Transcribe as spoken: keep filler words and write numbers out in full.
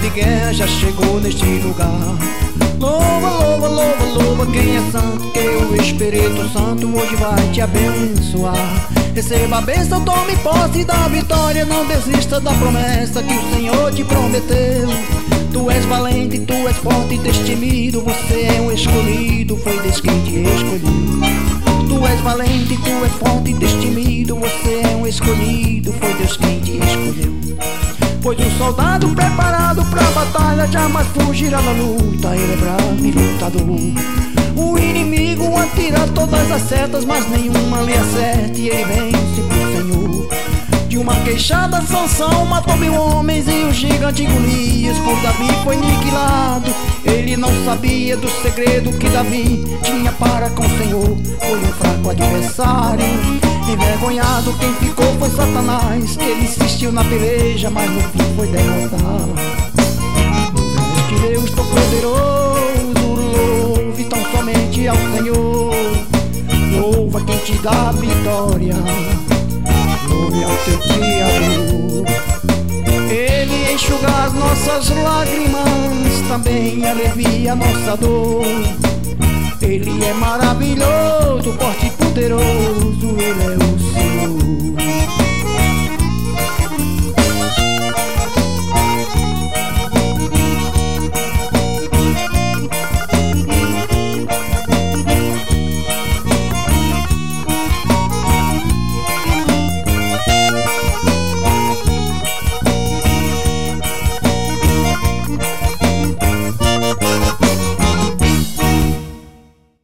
de guerra já chegou neste lugar. Louva, louva, louva, louva quem é santo, que o Espírito Santo hoje vai te abençoar. Receba a bênção, tome posse da vitória, não desista da promessa que o Senhor te prometeu. Tu és valente, tu és forte e destemido, você é um escolhido, foi Deus quem te escolheu. Tu és valente, tu és forte e destemido, você é um escolhido, foi Deus quem te escolheu. Pois um soldado preparado pra batalha jamais fugirá da luta, ele é bravo e lutador. O inimigo atira todas as setas, mas nenhuma lhe acerta e ele vence pro Senhor. De uma queixada Sansão matou mil homens e o gigante Golias por Davi foi aniquilado. Ele não sabia do segredo que Davi tinha para com o Senhor. Foi um fraco adversário, envergonhado quem ficou foi Satanás. Ele insistiu na peleja, mas no fim foi derrotado. Este Deus tão poderoso, louve tão somente ao Senhor. Louva quem te dá a vitória, louve ao teu Criador. Ele enxuga as nossas lágrimas, também alivia a nossa dor. Ele é maravilhoso, forte e poderoso, ele é o Senhor.